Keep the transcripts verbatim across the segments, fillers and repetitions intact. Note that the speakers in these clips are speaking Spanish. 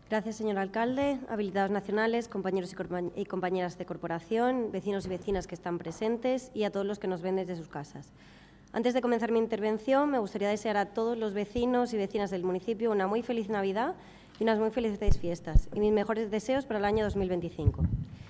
Gracias, señor alcalde. Habilitados nacionales, compañeros y compañeras de corporación, vecinos y vecinas que están presentes y a todos los que nos ven desde sus casas. Antes de comenzar mi intervención, me gustaría desear a todos los vecinos y vecinas del municipio una muy feliz Navidad y unas muy felices fiestas y mis mejores deseos para el año dos mil veinticinco.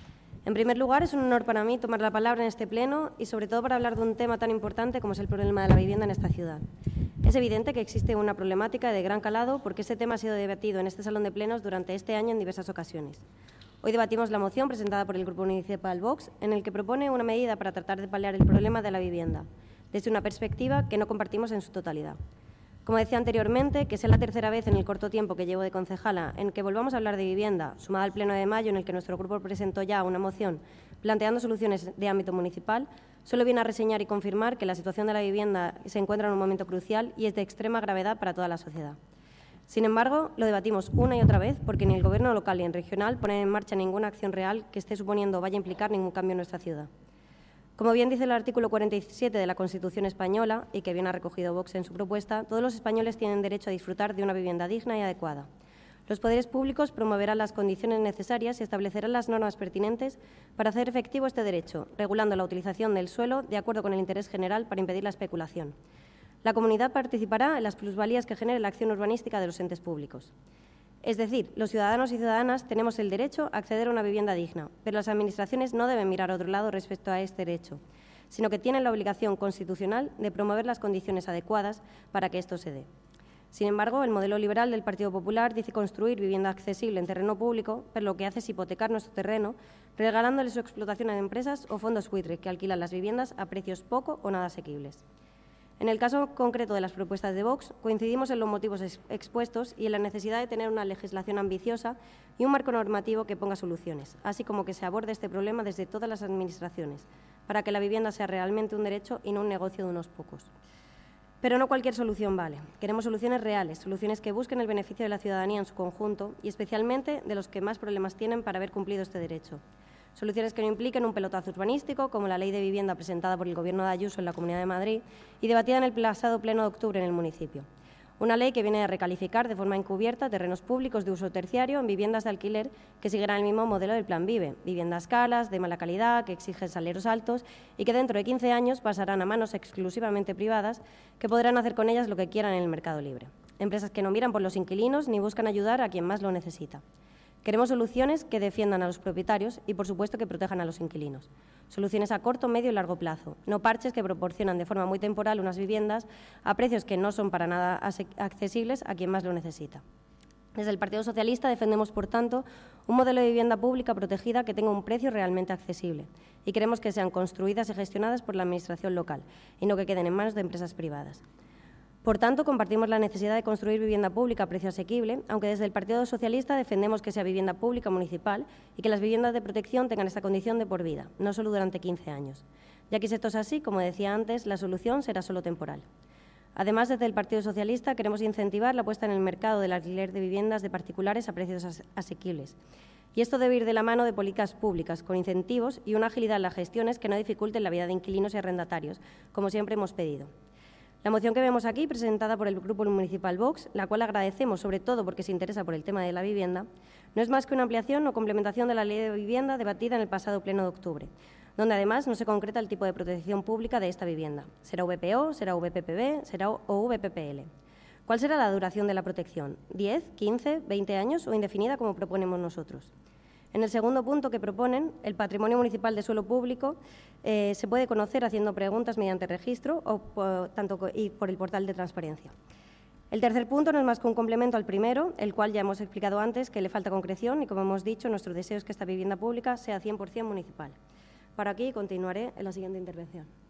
En primer lugar, es un honor para mí tomar la palabra en este pleno y, sobre todo, para hablar de un tema tan importante como es el problema de la vivienda en esta ciudad. Es evidente que existe una problemática de gran calado porque este tema ha sido debatido en este salón de plenos durante este año en diversas ocasiones. Hoy debatimos la moción presentada por el Grupo Municipal Vox, en el que propone una medida para tratar de paliar el problema de la vivienda, desde una perspectiva que no compartimos en su totalidad. Como decía anteriormente, que sea la tercera vez en el corto tiempo que llevo de concejala en que volvamos a hablar de vivienda, sumada al pleno de mayo en el que nuestro grupo presentó ya una moción planteando soluciones de ámbito municipal, solo viene a reseñar y confirmar que la situación de la vivienda se encuentra en un momento crucial y es de extrema gravedad para toda la sociedad. Sin embargo, lo debatimos una y otra vez porque ni el Gobierno local ni el regional ponen en marcha ninguna acción real que esté suponiendo o vaya a implicar ningún cambio en nuestra ciudad. Como bien dice el artículo cuarenta y siete de la Constitución española, y que bien ha recogido Vox en su propuesta, todos los españoles tienen derecho a disfrutar de una vivienda digna y adecuada. Los poderes públicos promoverán las condiciones necesarias y establecerán las normas pertinentes para hacer efectivo este derecho, regulando la utilización del suelo de acuerdo con el interés general para impedir la especulación. La comunidad participará en las plusvalías que genere la acción urbanística de los entes públicos. Es decir, los ciudadanos y ciudadanas tenemos el derecho a acceder a una vivienda digna, pero las administraciones no deben mirar a otro lado respecto a este derecho, sino que tienen la obligación constitucional de promover las condiciones adecuadas para que esto se dé. Sin embargo, el modelo liberal del Partido Popular dice construir vivienda accesible en terreno público, pero lo que hace es hipotecar nuestro terreno, regalándole su explotación a empresas o fondos buitre que alquilan las viviendas a precios poco o nada asequibles. En el caso concreto de las propuestas de Vox, coincidimos en los motivos ex expuestos y en la necesidad de tener una legislación ambiciosa y un marco normativo que ponga soluciones, así como que se aborde este problema desde todas las administraciones, para que la vivienda sea realmente un derecho y no un negocio de unos pocos. Pero no cualquier solución vale. Queremos soluciones reales, soluciones que busquen el beneficio de la ciudadanía en su conjunto y especialmente de los que más problemas tienen para haber cumplido este derecho. Soluciones que no impliquen un pelotazo urbanístico, como la Ley de Vivienda presentada por el Gobierno de Ayuso en la Comunidad de Madrid y debatida en el pasado pleno de octubre en el municipio. Una ley que viene a recalificar de forma encubierta terrenos públicos de uso terciario en viviendas de alquiler que seguirán el mismo modelo del Plan Vive, viviendas caras, de mala calidad, que exigen salarios altos y que dentro de quince años pasarán a manos exclusivamente privadas que podrán hacer con ellas lo que quieran en el mercado libre. Empresas que no miran por los inquilinos ni buscan ayudar a quien más lo necesita. Queremos soluciones que defiendan a los propietarios y, por supuesto, que protejan a los inquilinos. Soluciones a corto, medio y largo plazo, no parches que proporcionan de forma muy temporal unas viviendas a precios que no son para nada accesibles a quien más lo necesita. Desde el Partido Socialista defendemos, por tanto, un modelo de vivienda pública protegida que tenga un precio realmente accesible y queremos que sean construidas y gestionadas por la Administración local y no que queden en manos de empresas privadas. Por tanto, compartimos la necesidad de construir vivienda pública a precio asequible, aunque desde el Partido Socialista defendemos que sea vivienda pública municipal y que las viviendas de protección tengan esta condición de por vida, no solo durante quince años. Ya que si esto es así, como decía antes, la solución será solo temporal. Además, desde el Partido Socialista queremos incentivar la puesta en el mercado del alquiler de viviendas de particulares a precios asequibles. Y esto debe ir de la mano de políticas públicas, con incentivos y una agilidad en las gestiones que no dificulten la vida de inquilinos y arrendatarios, como siempre hemos pedido. La moción que vemos aquí, presentada por el Grupo Municipal Vox, la cual agradecemos sobre todo porque se interesa por el tema de la vivienda, no es más que una ampliación o complementación de la Ley de Vivienda debatida en el pasado pleno de octubre, donde además no se concreta el tipo de protección pública de esta vivienda. ¿Será V P O, será V P P B, será o V P P L? ¿Cuál será la duración de la protección? ¿diez, quince, veinte años o indefinida como proponemos nosotros? En el segundo punto que proponen, el patrimonio municipal de suelo público eh, se puede conocer haciendo preguntas mediante registro o por, tanto, y por el portal de transparencia. El tercer punto no es más que un complemento al primero, el cual ya hemos explicado antes que le falta concreción y, como hemos dicho, nuestro deseo es que esta vivienda pública sea cien por cien municipal. Para aquí continuaré en la siguiente intervención.